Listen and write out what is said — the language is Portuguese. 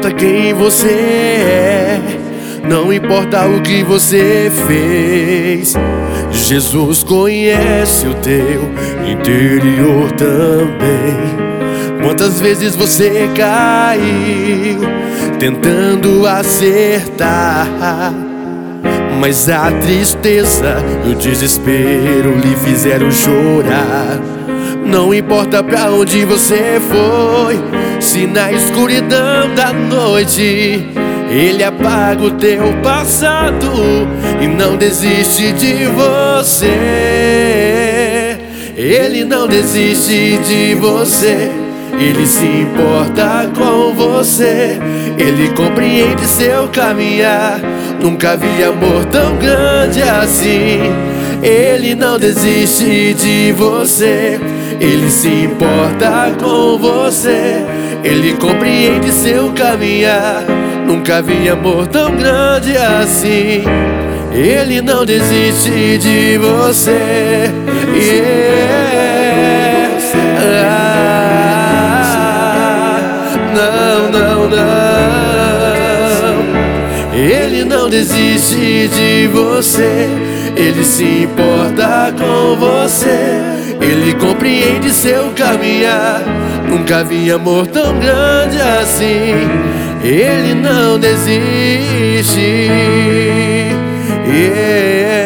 importa quem você é, não importa o que você fez, Jesus conhece o teu interior também. Quantas vezes você caiu tentando acertar, mas a tristeza e o desespero lhe fizeram chorar. Não importa pra onde você foi, se na escuridão da noite Ele apaga o teu passado e não desiste de você. Ele não desiste de você, Ele se importa com você. Ele compreende seu caminhar, nunca vi amor tão grande assim. Ele não desiste de você, Ele se importa com você. Ele compreende seu caminhar, nunca vi amor tão grande assim. Ele não desiste de você. Não, não, não. Ele não desiste de você, Ele se importa com você. Ele compreende seu caminhar, nunca vi amor tão grande assim. Ele não desiste.